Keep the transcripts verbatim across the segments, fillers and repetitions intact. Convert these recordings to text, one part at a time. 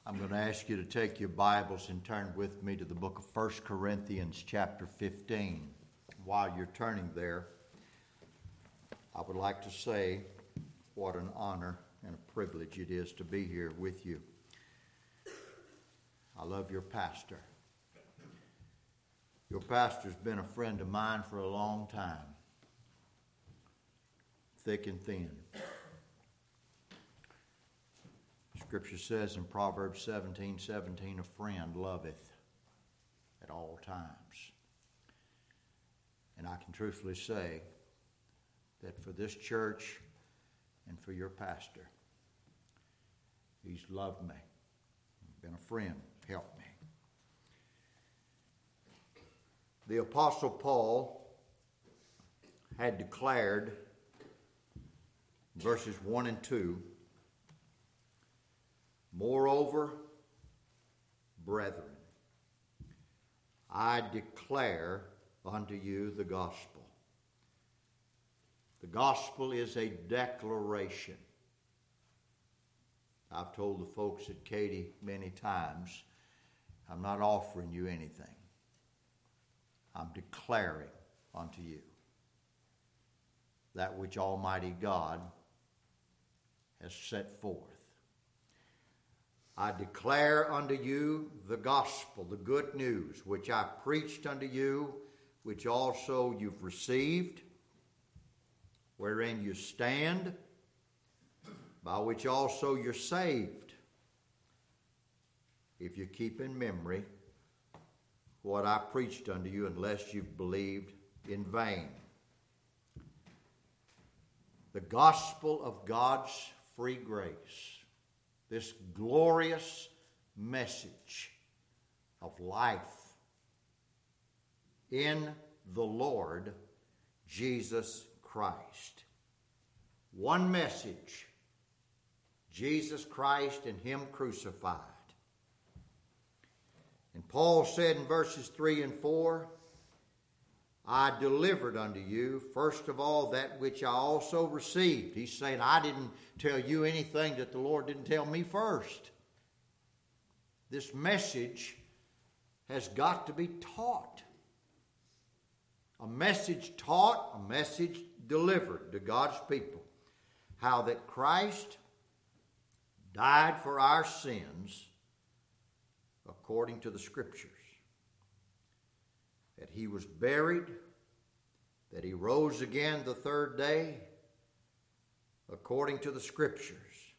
I'm going to ask you to take your Bibles and turn with me to the book of First Corinthians chapter fifteen. While you're turning there, I would like to say what an honor and a privilege it is to be here with you. I love your pastor. Your pastor's been a friend of mine for a long time, thick and thin. Scripture says in Proverbs seventeen seventeen, a friend loveth at all times. And I can truthfully say that for this church and for your pastor, he's loved me, been a friend, helped me. The Apostle Paul had declared, verses one and two, moreover, brethren, I declare unto you the gospel. The gospel is a declaration. I've told the folks at Katy many times, I'm not offering you anything. I'm declaring unto you that which Almighty God has set forth. I declare unto you the gospel, the good news, which I preached unto you, which also you've received, wherein you stand, by which also you're saved, if you keep in memory what I preached unto you, unless you've believed in vain. The gospel of God's free grace. This glorious message of life in the Lord Jesus Christ. One message, Jesus Christ and Him crucified. And Paul said in verses three and four, I delivered unto you, first of all, that which I also received. He's saying, I didn't tell you anything that the Lord didn't tell me first. This message has got to be taught. A message taught, a message delivered to God's people. How that Christ died for our sins according to the Scriptures. That He was buried, that He rose again the third day, according to the Scriptures.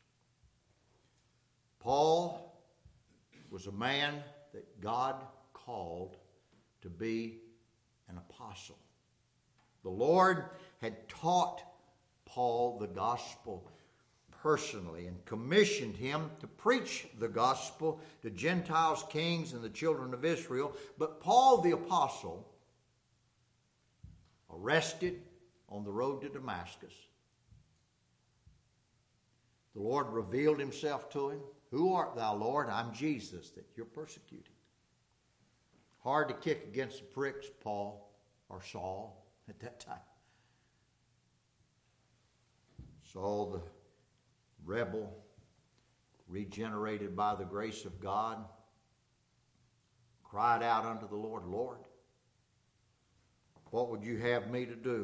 Paul was a man that God called to be an apostle. The Lord had taught Paul the gospel personally and commissioned him to preach the gospel to Gentiles, kings, and the children of Israel. But Paul the apostle, arrested on the road to Damascus, the Lord revealed Himself to him. Who art thou, Lord? I'm Jesus that you're persecuting. Hard to kick against the pricks, Paul or Saul at that time. Saul the rebel, regenerated by the grace of God, cried out unto the Lord, Lord, what would you have me to do?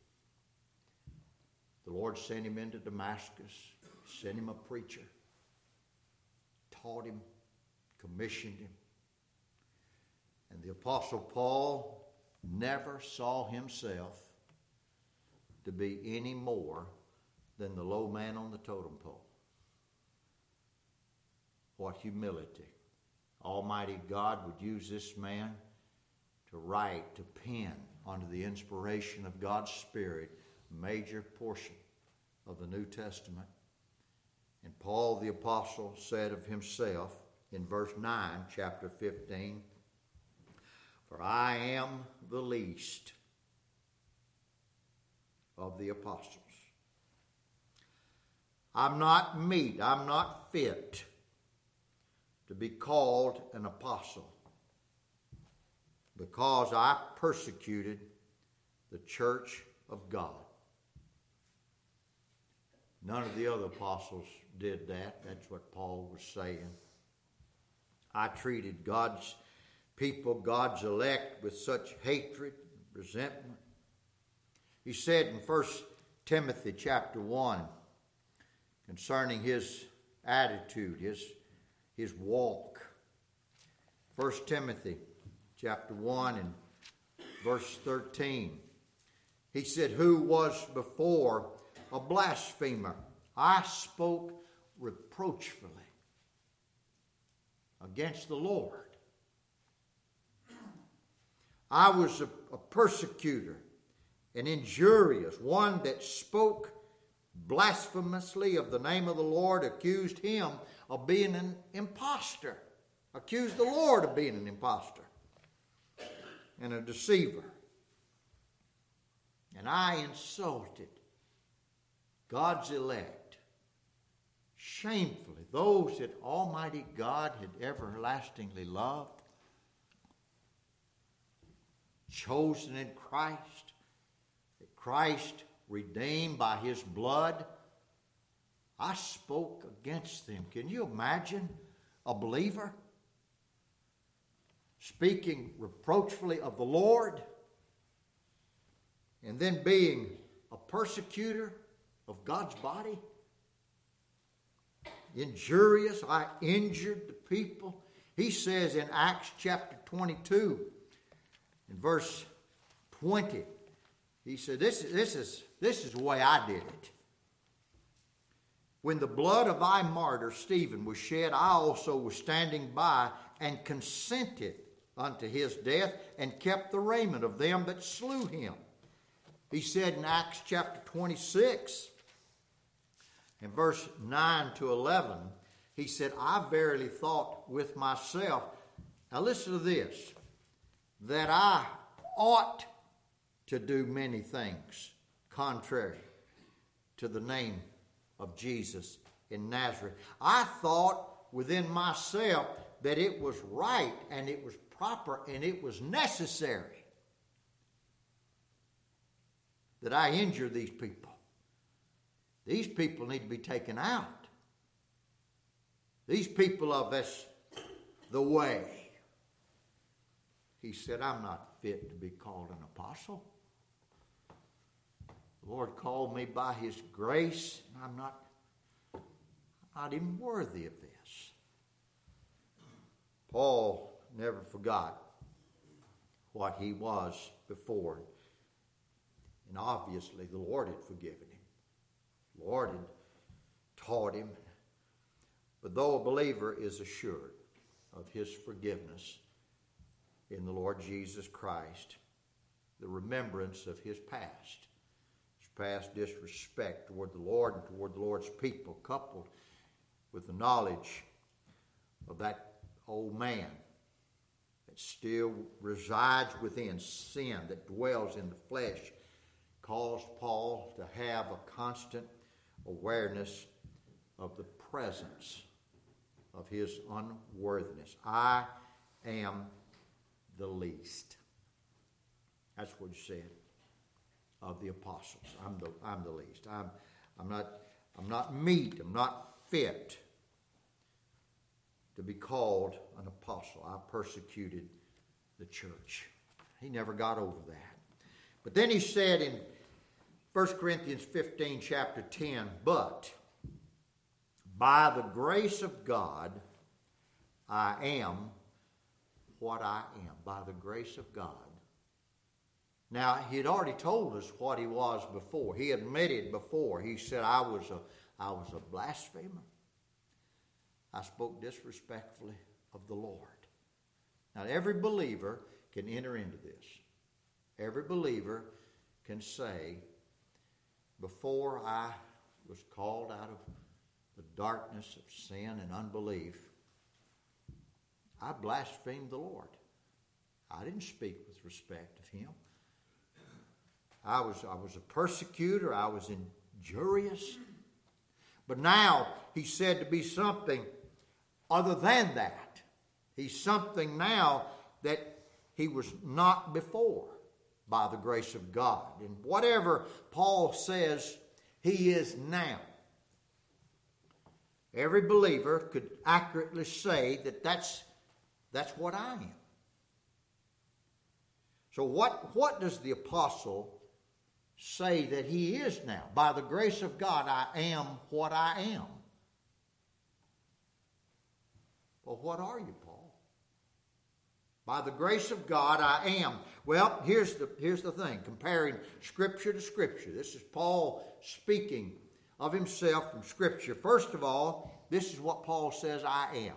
The Lord sent him into Damascus, sent him a preacher, taught him, commissioned him. And the Apostle Paul never saw himself to be any more than the low man on the totem pole. What humility. Almighty God would use this man to write, to pen, under the inspiration of God's Spirit, a major portion of the New Testament. And Paul the Apostle said of himself in verse nine, chapter fifteen, for I am the least of the apostles. I'm not meet, I'm not fit to be called an apostle because I persecuted the church of God. None of the other apostles did that. That's what Paul was saying. I treated God's people, God's elect, with such hatred, resentment. He said in First Timothy chapter one, concerning his attitude, his, his walk. First Timothy chapter one and verse thirteen. He said, who was before a blasphemer. I spoke reproachfully against the Lord. I was a, a persecutor, an injurious, one that spoke blasphemously of the name of the Lord, accused him of being an impostor, accused the Lord of being an impostor and a deceiver. And I insulted God's elect shamefully, those that Almighty God had everlastingly loved, chosen in Christ, that Christ redeemed by his blood. I spoke against them. Can you imagine a believer speaking reproachfully of the Lord and then being a persecutor of God's body? Injurious. I injured the people. He says in Acts chapter twenty-two, in verse twenty, he said, this, this, is, this is the way I did it. When the blood of thy martyr Stephen was shed, I also was standing by and consented unto his death and kept the raiment of them that slew him. He said in Acts chapter twenty-six, in verse nine to eleven, he said, I verily thought with myself, now listen to this, that I ought to do many things contrary to the name of Jesus in Nazareth. I thought within myself that it was right and it was proper and it was necessary that I injure these people. These people need to be taken out. These people of us, the way. He said, I'm not fit to be called an apostle. The Lord called me by his grace, and I'm not, not even worthy of this. Paul never forgot what he was before. And obviously the Lord had forgiven him. The Lord had taught him. But though a believer is assured of his forgiveness in the Lord Jesus Christ, the remembrance of his past, his past disrespect toward the Lord and toward the Lord's people, coupled with the knowledge of that old man that still resides within sin, that dwells in the flesh, caused Paul to have a constant awareness of the presence of his unworthiness. I am the least. That's what he said of the apostles. I'm the I'm the least. I'm I'm not I'm not meet. I'm not fit to be called an apostle. I persecuted the church. He never got over that. But then he said in First Corinthians fifteen, chapter ten, but by the grace of God, I am what I am. By the grace of God. Now, he had already told us what he was before. He admitted before. He said, I was a, I was a blasphemer. I spoke disrespectfully of the Lord. Now, every believer can enter into this. Every believer can say, before I was called out of the darkness of sin and unbelief, I blasphemed the Lord. I didn't speak with respect of him. I was, I was a persecutor. I was injurious. But now he's said to be something other than that. He's something now that he was not before by the grace of God. And whatever Paul says he is now, every believer could accurately say that that's That's what I am. So what, what does the apostle say that he is now? By the grace of God, I am what I am. Well, what are you, Paul? By the grace of God, I am. Well, here's the, here's the thing. Comparing Scripture to Scripture. This is Paul speaking of himself from Scripture. First of all, this is what Paul says I am.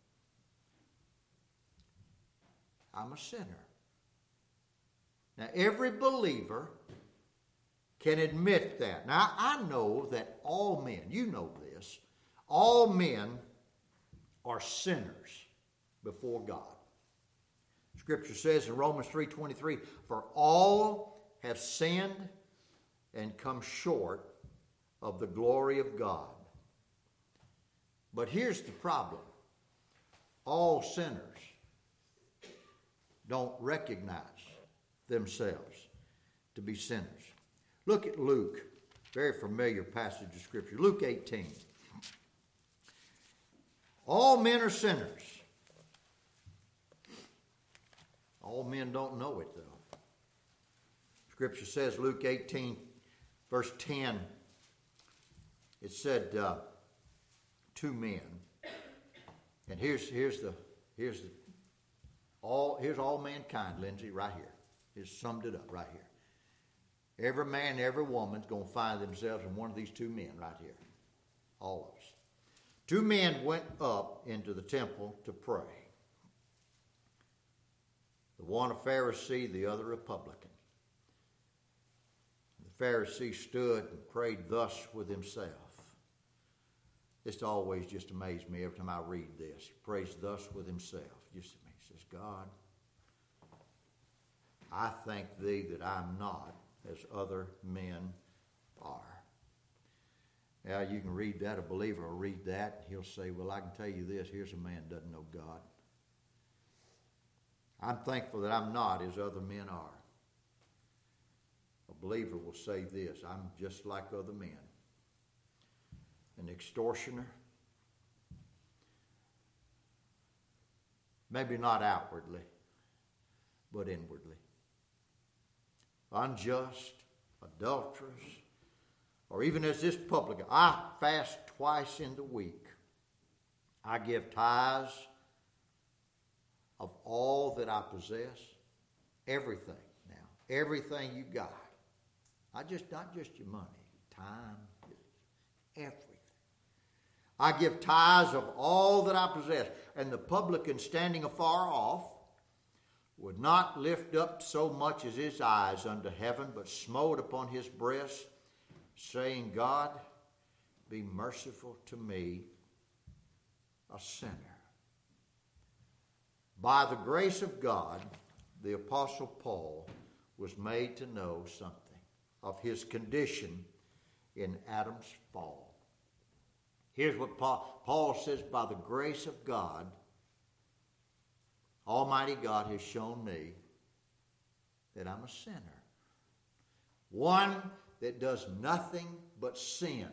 I'm a sinner. Now, every believer can admit that. Now, I know that all men, you know this, all men are sinners before God. Scripture says in Romans three twenty-three, for all have sinned and come short of the glory of God. But here's the problem. All sinners don't recognize themselves to be sinners. Look at Luke, very familiar passage of Scripture. Luke eighteen. All men are sinners. All men don't know it, though. Scripture says, Luke eighteen, verse ten, it said, uh, two men. And here's here's the here's the all here's all mankind, Lindsay, right here. He's summed it up right here. Every man, every woman's going to find themselves in one of these two men right here. All of us. Two men went up into the temple to pray. The one a Pharisee, the other a publican. The Pharisee stood and prayed thus with himself. This always just amazed me every time I read this. He prays thus with himself. Just to me. He says, God, I thank thee that I'm not as other men are. Now, you can read that, a believer will read that, and he'll say, well, I can tell you this, here's a man who doesn't know God. I'm thankful that I'm not as other men are. A believer will say this, I'm just like other men. An extortioner, maybe not outwardly, but inwardly. Unjust, adulterous, or even as this publican. I fast twice in the week. I give tithes of all that I possess. Everything now. Everything you got. Not just, not just your money. Time. Everything. I give tithes of all that I possess. And the publican standing afar off would not lift up so much as his eyes unto heaven, but smote upon his breast, saying, God, be merciful to me, a sinner. By the grace of God, the Apostle Paul was made to know something of his condition in Adam's fall. Here's what Paul, Paul says, by the grace of God, Almighty God has shown me that I'm a sinner. One that does nothing but sin.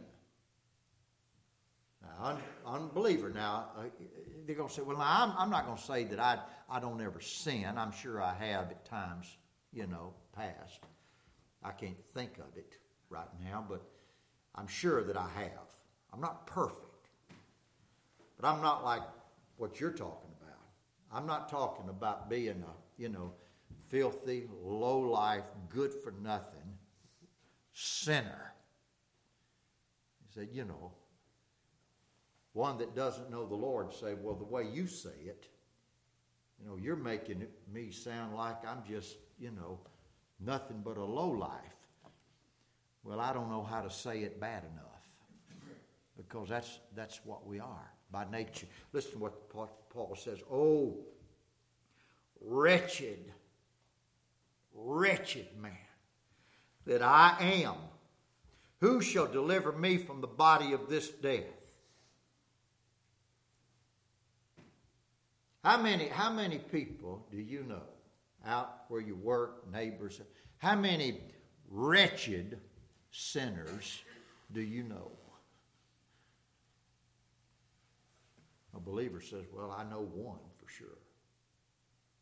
Now, un, unbeliever, now, uh, they're going to say, well, now, I'm, I'm not going to say that I, I don't ever sin. I'm sure I have at times, you know, past. I can't think of it right now, but I'm sure that I have. I'm not perfect. But I'm not like what you're talking about. I'm not talking about being a, you know, filthy, low-life, good-for-nothing sinner. He said, you know, one that doesn't know the Lord say, well, the way you say it, you know, you're making me sound like I'm just, you know, nothing but a lowlife. Well, I don't know how to say it bad enough because that's that's what we are by nature. Listen to what Paul says. Oh, wretched, wretched man that I am. Who shall deliver me from the body of this death? How many, how many people do you know out where you work, neighbors? How many wretched sinners do you know? A believer says, well, I know one for sure.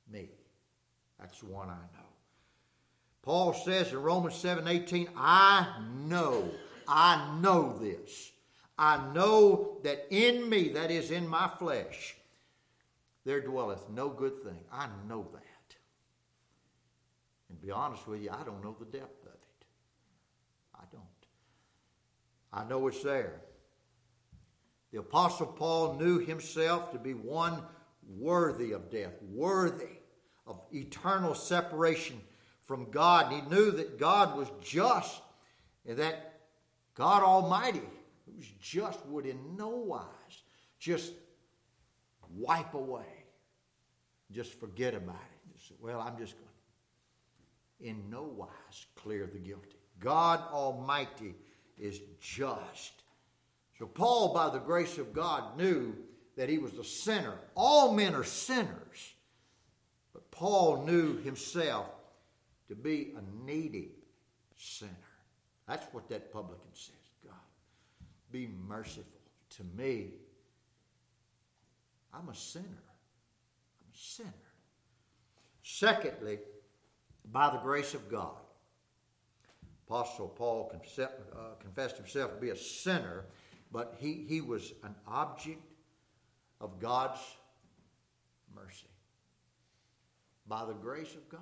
Me. That's the one I know. Paul says in Romans seven eighteen, I know, I know this. I know that in me, that is in my flesh, there dwelleth no good thing. I know that. And to be honest with you, I don't know the depth of it. I don't. I know it's there. The Apostle Paul knew himself to be one worthy of death, worthy of eternal separation from God. And he knew that God was just and that God Almighty, who was just, would in no wise just wipe away, just forget about it. Just, well, I'm just going to, in no wise clear the guilty. God Almighty is just. So Paul, by the grace of God, knew that he was a sinner. All men are sinners. But Paul knew himself to be a needy sinner. That's what that publican says. God, be merciful to me. I'm a sinner. I'm a sinner. Secondly, by the grace of God, Apostle Paul confessed himself to be a sinner, but he, he was an object of God's mercy. By the grace of God.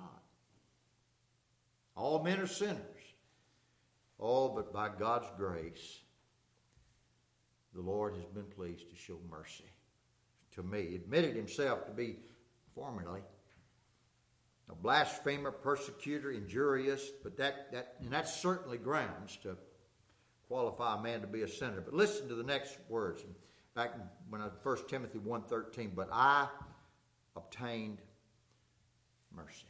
All men are sinners. Oh, but by God's grace, the Lord has been pleased to show mercy to me. He admitted himself to be formerly a blasphemer, persecutor, injurious, but that, that and that's certainly grounds to qualify a man to be a sinner. But listen to the next words. Back in when I, First Timothy one thirteen, but I obtained mercy.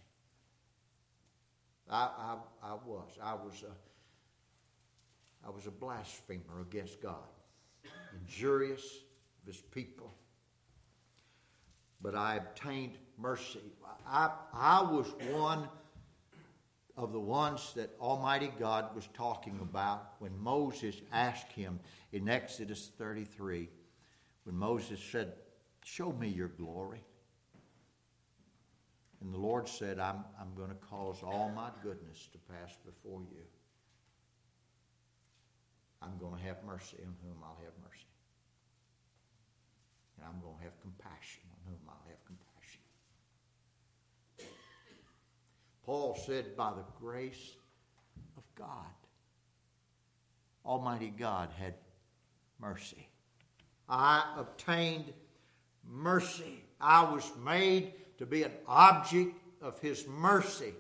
I, I, I was. I was a, I was a blasphemer against God, injurious of his people. But I obtained mercy. I, I was one of the ones that Almighty God was talking about when Moses asked him in Exodus thirty-three, when Moses said, show me your glory. And the Lord said, I'm, I'm going to cause all my goodness to pass before you. I'm going to have mercy on whom I'll have mercy. And I'm going to have compassion on whom I'll have compassion. Paul said, by the grace of God, Almighty God had mercy. I obtained mercy. I was made to be an object of his mercy.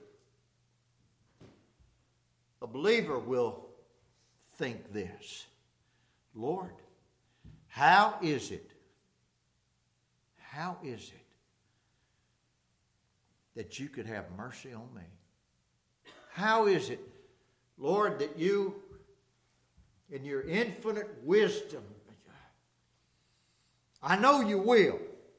A believer will think this. Lord, how is it, how is it that you could have mercy on me? How is it, Lord, that you, in your infinite wisdom, I know you will,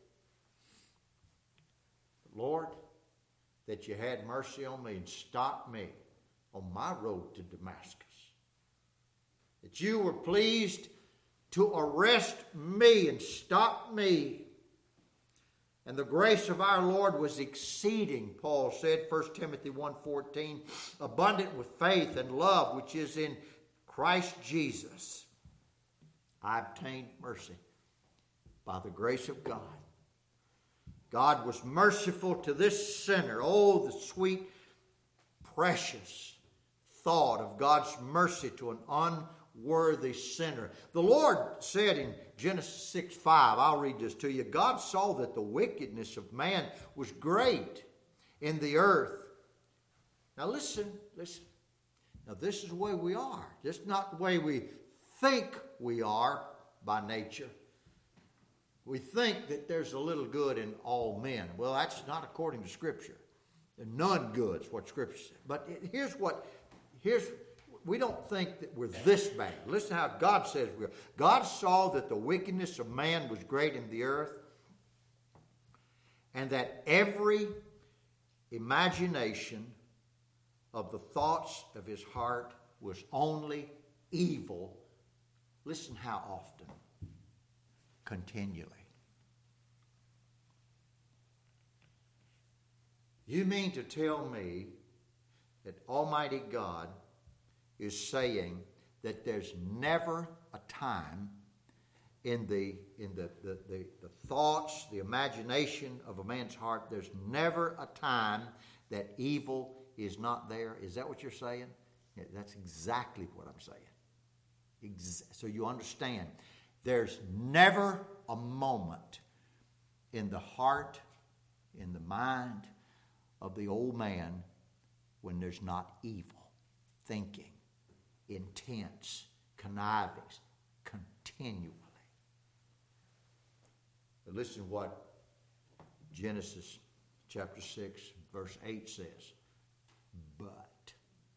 Lord, that you had mercy on me and stopped me on my road to Damascus. That you were pleased to arrest me and stop me. And the grace of our Lord was exceeding, Paul said, First Timothy one fourteen, abundant with faith and love, which is in Christ Jesus. I obtained mercy by the grace of God. God was merciful to this sinner. Oh, the sweet, precious thought of God's mercy to an unworthy sinner. The Lord said in Genesis six five, I'll read this to you. God saw that the wickedness of man was great in the earth. Now listen, listen. Now this is the way we are. This is not the way we think we are by nature. We think that there's a little good in all men. Well, that's not according to Scripture. None good is what Scripture says. But here's what, here's, we don't think that we're this bad. Listen how God says we are. God saw that the wickedness of man was great in the earth, and that every imagination of the thoughts of his heart was only evil. Listen how often. Continually. You mean to tell me that Almighty God is saying that there's never a time in the in the, the, the, the thoughts, the imagination of a man's heart, there's never a time that evil is not there? Is that what you're saying? Yeah, that's exactly what I'm saying. Ex- so you understand, there's never a moment in the heart, in the mind of the old man when there's not evil thinking, intense, conniving, continually. But listen to what Genesis chapter six, verse eight says. But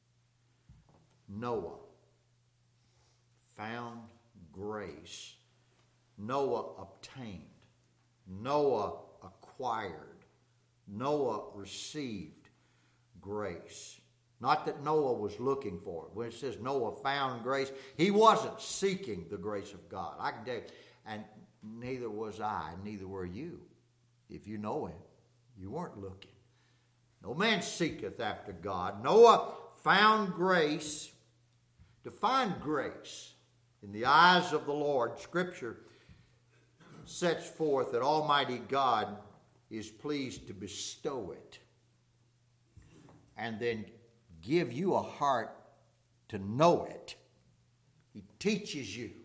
Noah found grace. Noah obtained. Noah acquired. Noah received grace. Not that Noah was looking for it. When it says Noah found grace, he wasn't seeking the grace of God. I can tell you, and neither was I, neither were you. If you know him, you weren't looking. No man seeketh after God. Noah found grace. To find grace in the eyes of the Lord, Scripture sets forth that Almighty God is pleased to bestow it and then give you a heart to know it. He teaches you.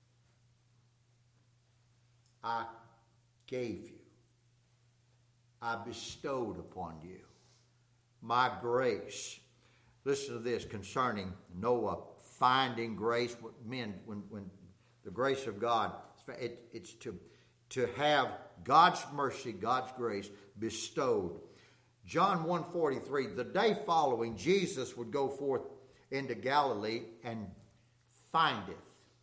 I gave you. I bestowed upon you my grace. Listen to this concerning Noah finding grace. Men, when, when the grace of God, it, it's to, to have God's mercy, God's grace bestowed. John one forty-three, the day following, Jesus would go forth into Galilee and findeth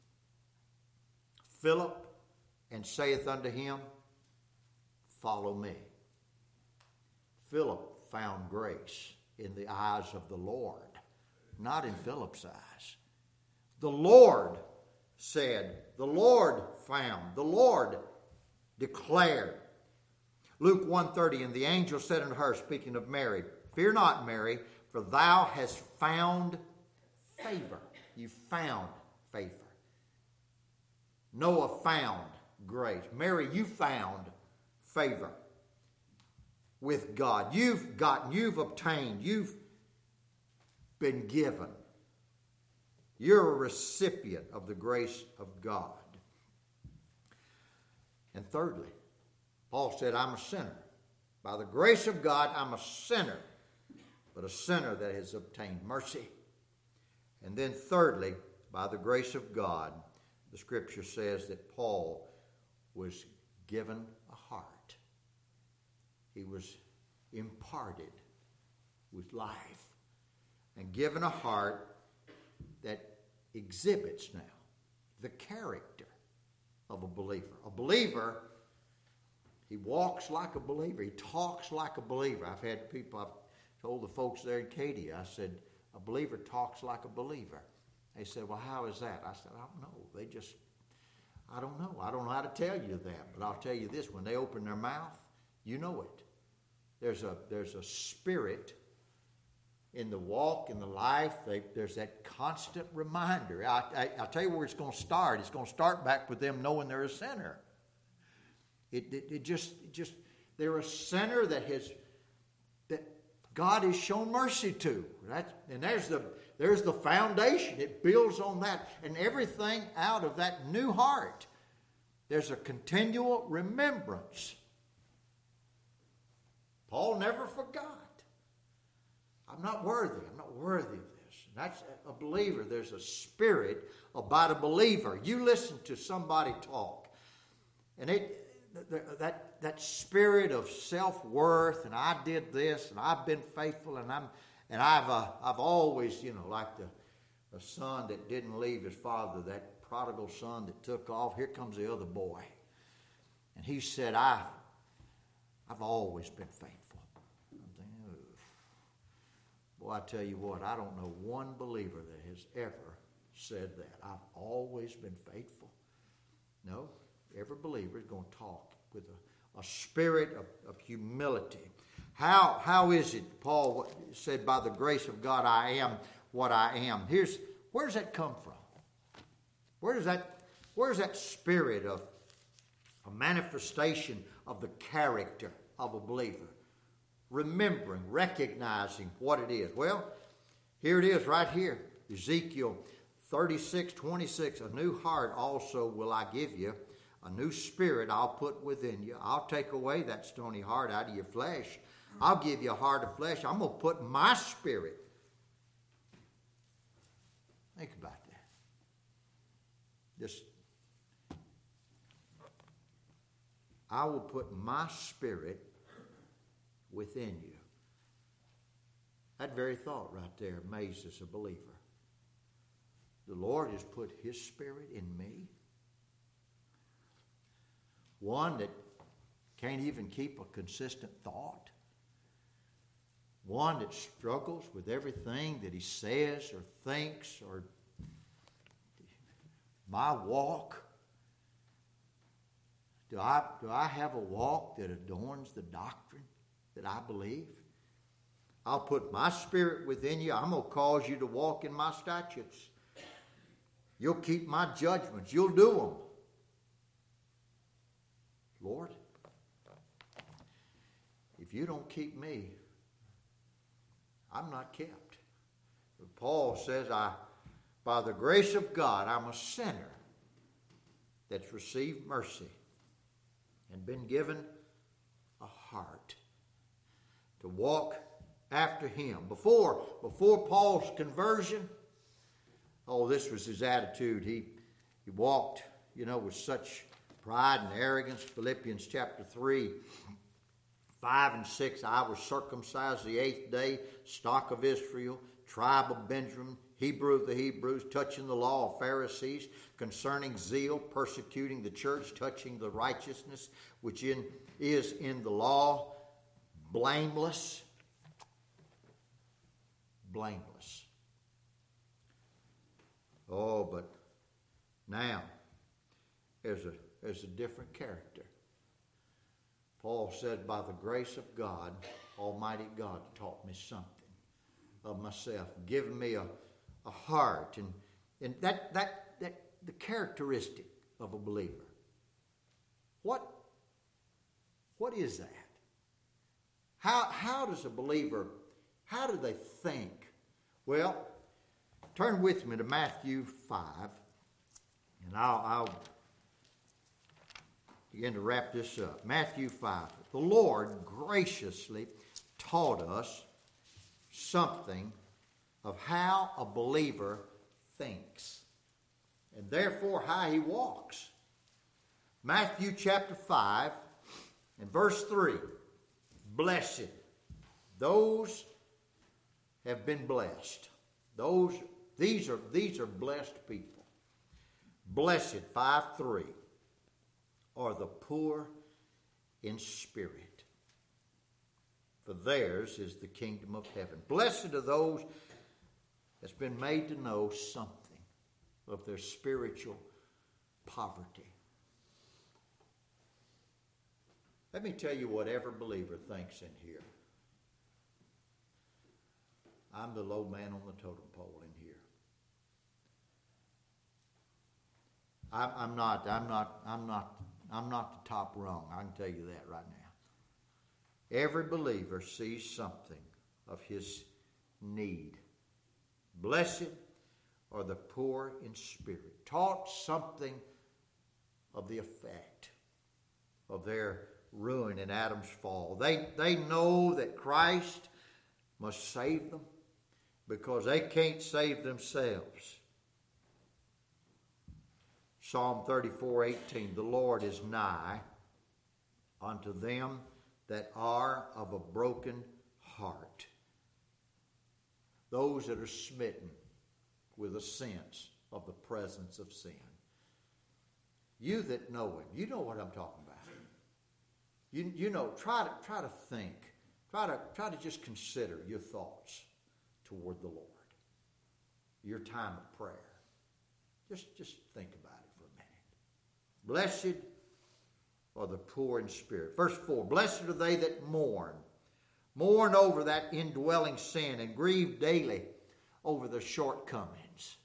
Philip and saith unto him, follow me. Philip found grace in the eyes of the Lord, not in Philip's eyes. The Lord said, the Lord found, the Lord declared. Luke one thirty, and the angel said unto her, speaking of Mary, fear not, Mary, for thou hast found favor. You found favor. Noah found grace. Mary, you found favor with God. You've gotten, you've obtained, you've been given. You're a recipient of the grace of God. And thirdly, Paul said, I'm a sinner. By the grace of God, I'm a sinner, but a sinner that has obtained mercy. And then thirdly, by the grace of God, the Scripture says that Paul was given a heart. He was imparted with life and given a heart that exhibits now the character of a believer. A believer, he walks like a believer. He talks like a believer. I've had people, I've told the folks there in Katy, I said, a believer talks like a believer. They said, well, how is that? I said, I don't know. They just, I don't know. I don't know how to tell you that. But I'll tell you this, when they open their mouth, you know it. There's a, there's a spirit in the walk, in the life. They, there's that constant reminder. I, I, I'll tell you where it's going to start. It's going to start back with them knowing they're a sinner. It, it, it just, it just, they're a sinner that has, that God has shown mercy to. That's, and there's the, there's the foundation. It builds on that. And everything out of that new heart, there's a continual remembrance. Paul never forgot. I'm not worthy. I'm not worthy of this. That's a believer. There's a spirit about a believer. You listen to somebody talk, and it that that spirit of self-worth, and I did this, and I've been faithful, and I'm and I've uh, I've always, you know, like the a son that didn't leave his father, that prodigal son that took off. Here comes the other boy, and he said, "I I've always been faithful." Well, I tell you what, I don't know one believer that has ever said that. I've always been faithful. No, every believer is going to talk with a, a spirit of, of humility. How, how is it, Paul said, by the grace of God I am what I am? Here's, where does that come from? Where does that, where does that spirit of a manifestation of the character of a believer? Remembering, recognizing what it is. Well, here it is right here. Ezekiel thirty-six twenty-six. A new heart also will I give you. A new spirit I'll put within you. I'll take away that stony heart out of your flesh. I'll give you a heart of flesh. I'm going to put my spirit. Think about that. Just, I will put my spirit within you. That very thought right there amazes a believer. The Lord has put His Spirit in me. One that can't even keep a consistent thought. One that struggles with everything that he says or thinks or my walk. Do I, do I have a walk that adorns the doctrine that I believe? I'll put my spirit within you. I'm going to cause you to walk in my statutes. You'll keep my judgments. You'll do them. Lord, if you don't keep me, I'm not kept. But Paul says, I, by the grace of God, I'm a sinner that's received mercy and been given a heart to walk after Him. Before, before Paul's conversion, oh, this was his attitude. He, he walked, you know, with such pride and arrogance. Philippians chapter three, five and six. I was circumcised the eighth day, stock of Israel, tribe of Benjamin, Hebrew of the Hebrews, touching the law of Pharisees, concerning zeal, persecuting the church, touching the righteousness which in, is in the law, blameless. Blameless. Oh, but now there's a, there's a different character. Paul said, by the grace of God, Almighty God taught me something of myself, given me a, a heart. And, and that, that, that the characteristic of a believer. What, what is that? How, how does a believer, how do they think? Well, turn with me to Matthew five, and I'll, I'll begin to wrap this up. Matthew five. The Lord graciously taught us something of how a believer thinks, and therefore how he walks. Matthew chapter five and verse three. Blessed, those have been blessed. Those, these are, these are blessed people. Blessed, five three, are the poor in spirit, for theirs is the kingdom of heaven. Blessed are those that's been made to know something of their spiritual poverty. Let me tell you what every believer thinks in here. I'm the low man on the totem pole in here. I'm, I'm not, I'm not, I'm not, I'm not the top rung. I can tell you that right now. Every believer sees something of his need. Blessed are the poor in spirit, taught something of the effect of their ruin in Adam's fall. They, they know that Christ must save them because they can't save themselves. Psalm thirty-four eighteen, the Lord is nigh unto them that are of a broken heart. Those that are smitten with a sense of the presence of sin. You that know Him, you know what I'm talking about. You, you know, try to try to think. Try to try to just consider your thoughts toward the Lord. Your time of prayer. Just, just think about it for a minute. Blessed are the poor in spirit. Verse four, blessed are they that mourn. Mourn over that indwelling sin and grieve daily over the shortcomings.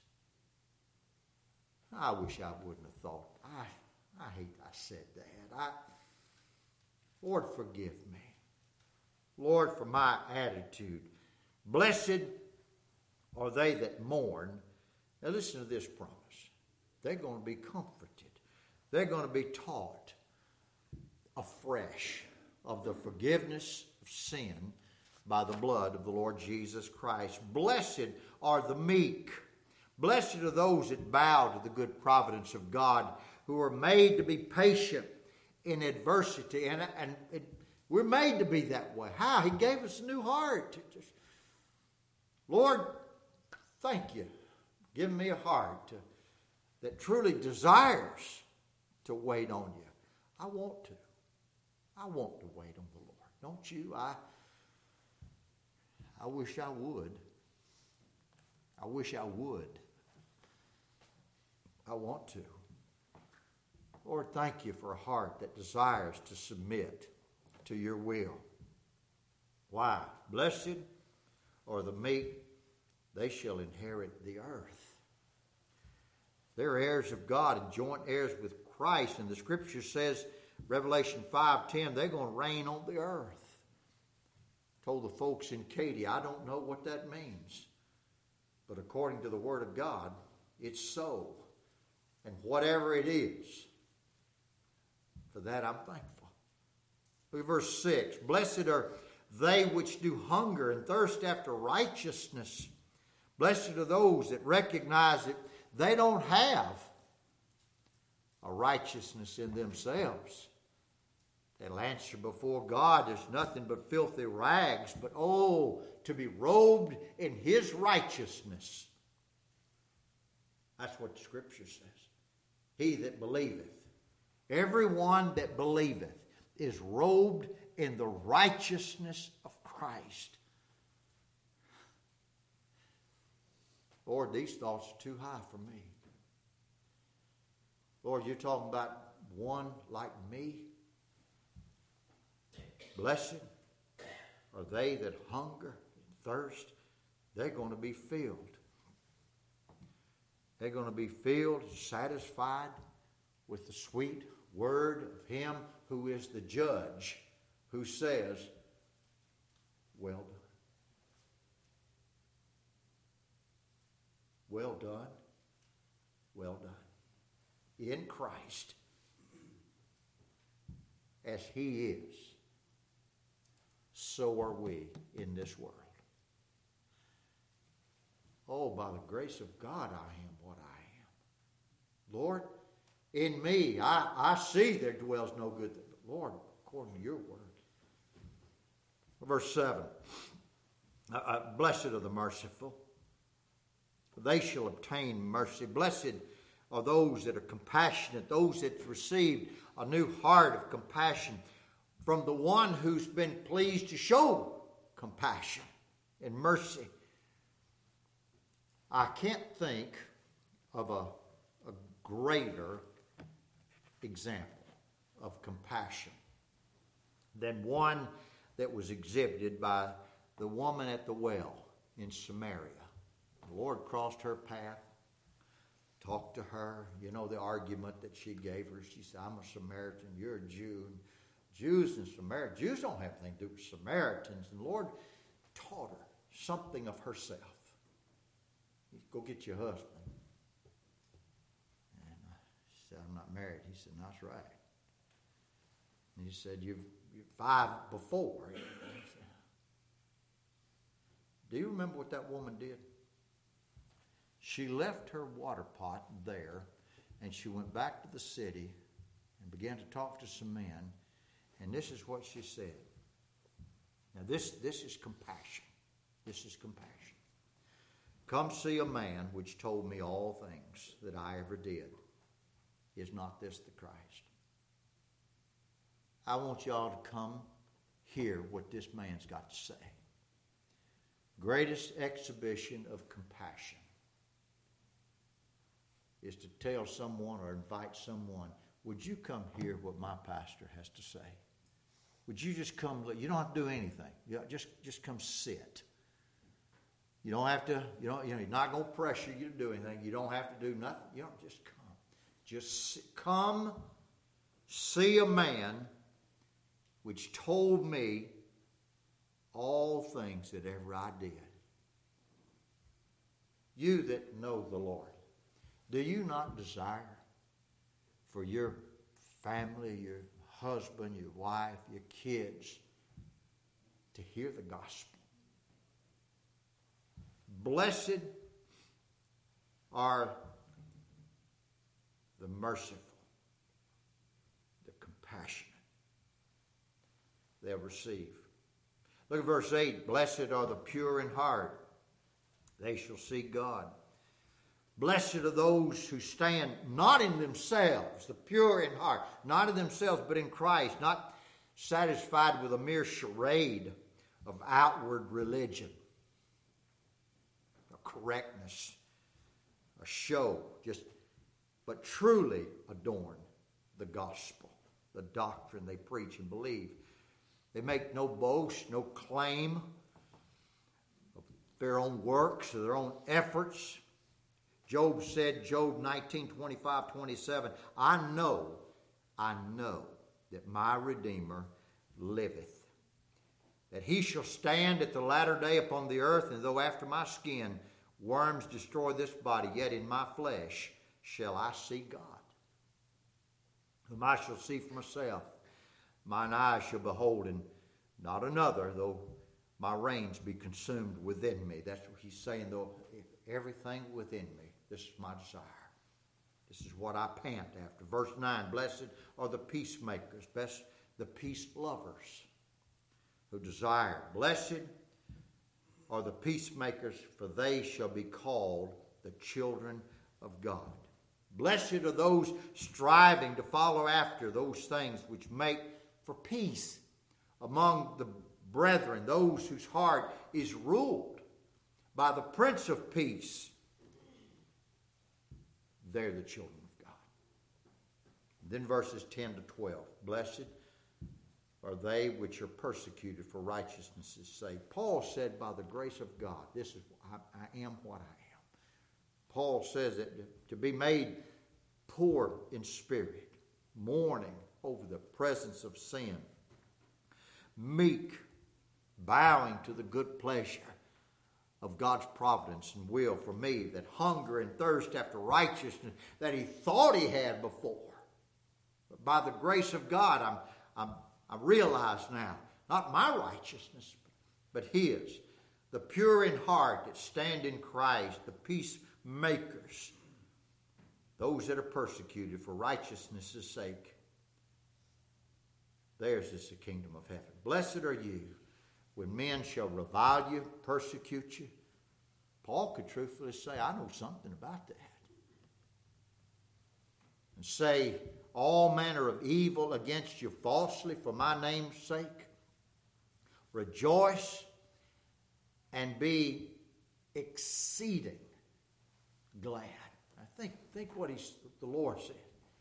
I wish I wouldn't have thought. I, I hate I said that. I, Lord, forgive me. Lord, for my attitude. Blessed are they that mourn. Now listen to this promise. They're going to be comforted. They're going to be taught afresh of the forgiveness of sin by the blood of the Lord Jesus Christ. Blessed are the meek. Blessed are those that bow to the good providence of God, who are made to be patient in adversity. And, and it, we're made to be that way. How? He gave us a new heart. Just, Lord, thank you. Give me a heart to, that truly desires to wait on you. I want to. I want to wait on the Lord. Don't you? I, I wish I would. I wish I would. I want to. Lord, thank you for a heart that desires to submit to your will. Why? Blessed are the meek, they shall inherit the earth. They're heirs of God and joint heirs with Christ. And the scripture says, Revelation five ten, they're going to reign on the earth. Told the folks in Katy, I don't know what that means. But according to the Word of God, it's so. And whatever it is, for that I'm thankful. Look at verse six. Blessed are they which do hunger and thirst after righteousness. Blessed are those that recognize that they don't have a righteousness in themselves. They'll answer before God, there's nothing but filthy rags, but oh, to be robed in His righteousness. That's what the Scripture says. He that believeth, everyone that believeth, is robed in the righteousness of Christ. Lord, these thoughts are too high for me. Lord, you're talking about one like me. Blessed are they that hunger and thirst. They're going to be filled. They're going to be filled, satisfied with the sweet word of Him who is the judge, who says, well done. Well done. Well done. In Christ, as He is, so are we in this world. Oh, by the grace of God, I am what I am. Lord, in me, I, I see there dwells no good. But Lord, according to your word. Verse seven. Uh, uh, Blessed are the merciful, for they shall obtain mercy. Blessed are those that are compassionate, those that receive a new heart of compassion from the one who's been pleased to show compassion and mercy. I can't think of a, a greater example of compassion than one that was exhibited by the woman at the well in Samaria. The Lord crossed her path, talked to her. You know the argument that she gave her. She said, I'm a Samaritan, you're a Jew. And Jews and Samaritans, Jews don't have anything to do with Samaritans. And the Lord taught her something of herself. Go get your husband. And she said, I'm not married. He said, that's right. And he said, you've, you've five before. Do you remember what that woman did? She left her water pot there, and she went back to the city and began to talk to some men. And this is what she said. Now this, this is compassion. This is compassion. Come see a man which told me all things that I ever did. Is not this the Christ? I want y'all to come hear what this man's got to say. Greatest exhibition of compassion is to tell someone or invite someone, would you come hear what my pastor has to say? would you just come? You don't have to do anything. You just, just come sit. You don't have to, you don't, you know, he's not going to pressure you to do anything. You don't have to do nothing. You don't just come. Just sit, come see a man which told me all things that ever I did. You that know the Lord, do you not desire for your family, your husband, your wife, your kids to hear the gospel? Blessed are the merciful, the compassionate. They'll receive. Look at verse eight. Blessed are the pure in heart. They shall see God. Blessed are those who stand not in themselves, the pure in heart, not in themselves, but in Christ, not satisfied with a mere charade of outward religion, a correctness, a show, just, but truly adorn the gospel, the doctrine they preach and believe. They make no boast, no claim of their own works or their own efforts. Job said, Job nineteen, twenty-five, twenty-seven, I know, I know that my Redeemer liveth, that he shall stand at the latter day upon the earth, and though after my skin worms destroy this body, yet in my flesh shall I see God, whom I shall see for myself. Mine eyes shall behold, and not another, though my reins be consumed within me. That's what he's saying, though everything within me. This is my desire. This is what I pant after. Verse nine, blessed are the peacemakers, best the peace lovers who desire. Blessed are the peacemakers, for they shall be called the children of God. Blessed are those striving to follow after those things which make for peace among the brethren, those whose heart is ruled by the Prince of Peace. They're the children of God. Then verses ten to twelve. Blessed are they which are persecuted for righteousness' sake. Paul said, by the grace of God, this is I, I am what I am. Paul says that to be made poor in spirit, mourning over the presence of sin, meek, bowing to the good pleasure of God's providence and will for me, that hunger and thirst after righteousness that he thought he had before. But by the grace of God, I'm, I'm, I realize now, not my righteousness, but his. The pure in heart that stand in Christ, the peacemakers, those that are persecuted for righteousness' sake. Theirs is the kingdom of heaven. Blessed are you when men shall revile you, persecute you. Paul could truthfully say, I know something about that. And say all manner of evil against you falsely for my name's sake. Rejoice and be exceeding glad. I think, think what he's, the Lord said.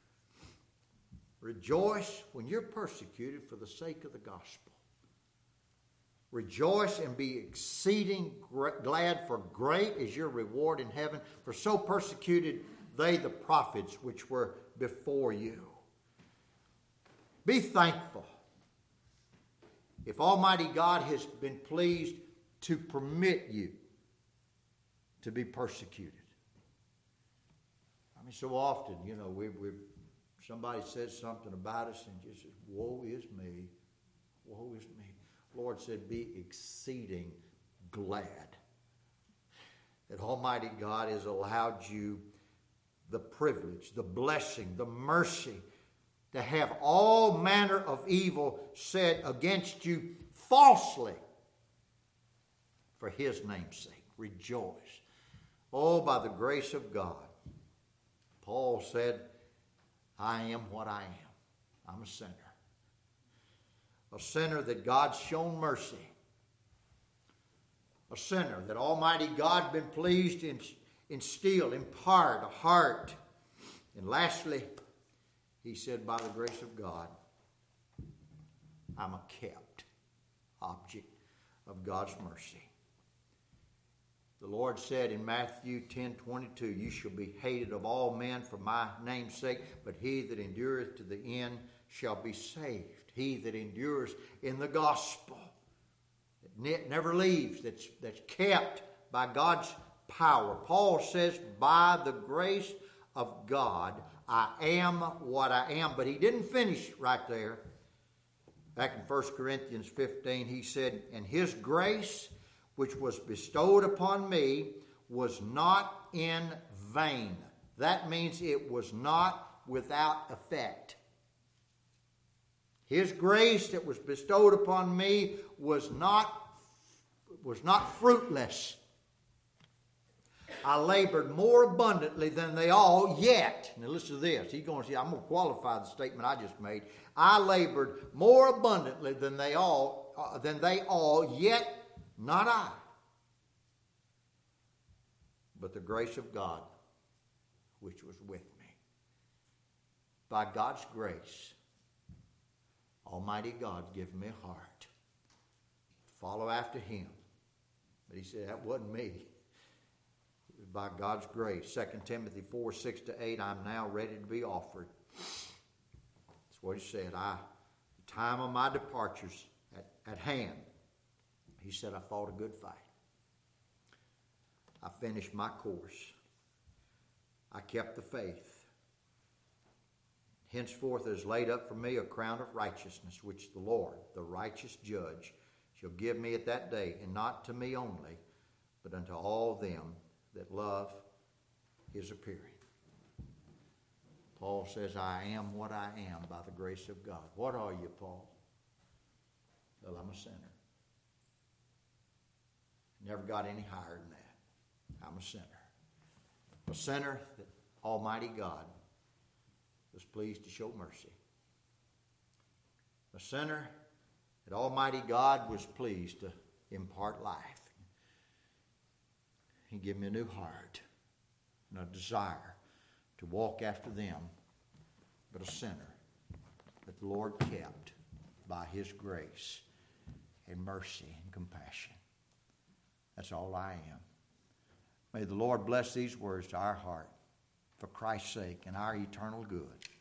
Rejoice when you're persecuted for the sake of the gospel. Rejoice and be exceeding glad, for great is your reward in heaven. For so persecuted they the prophets which were before you. Be thankful if Almighty God has been pleased to permit you to be persecuted. I mean, so often, you know, we we somebody says something about us and just says, woe is me, woe is me. Lord said, be exceeding glad that Almighty God has allowed you the privilege, the blessing, the mercy to have all manner of evil said against you falsely for his name's sake. Rejoice. Oh, by the grace of God. Paul said, I am what I am. I'm a sinner. A sinner that God's shown mercy. A sinner that Almighty God been pleased to instill, impart a heart. And lastly, he said, by the grace of God, I'm a kept object of God's mercy. The Lord said in Matthew ten twenty-two, you shall be hated of all men for my name's sake, but he that endureth to the end shall be saved. He that endures in the gospel, that never leaves, that's, that's kept by God's power. Paul says, by the grace of God, I am what I am. But he didn't finish right there. Back in First Corinthians fifteen, he said, and his grace, which was bestowed upon me, was not in vain. That means it was not without effect. His grace that was bestowed upon me was not, was not fruitless. I labored more abundantly than they all, yet. Now listen to this. He's going to say, I'm going to qualify the statement I just made. I labored more abundantly than they all, uh, than they all, yet not I, but the grace of God, which was with me. By God's grace, Almighty God gave me a heart to follow after Him. But He said, that wasn't me. It was by God's grace. Second Timothy four, six to eight, I'm now ready to be offered. That's what He said. I, the time of my departure's at, at hand. He said, I fought a good fight. I finished my course. I kept the faith. Henceforth is laid up for me a crown of righteousness, which the Lord, the righteous judge, shall give me at that day, and not to me only, but unto all them that love His appearing. Paul says, I am what I am by the grace of God. What are you, Paul? Well, I'm a sinner. Never got any higher than that. I'm a sinner. A sinner that Almighty God was pleased to show mercy. A sinner that Almighty God was pleased to impart life. He gave me a new heart and a desire to walk after them, but a sinner that the Lord kept by His grace and mercy and compassion. That's all I am. May the Lord bless these words to our heart for Christ's sake and our eternal good.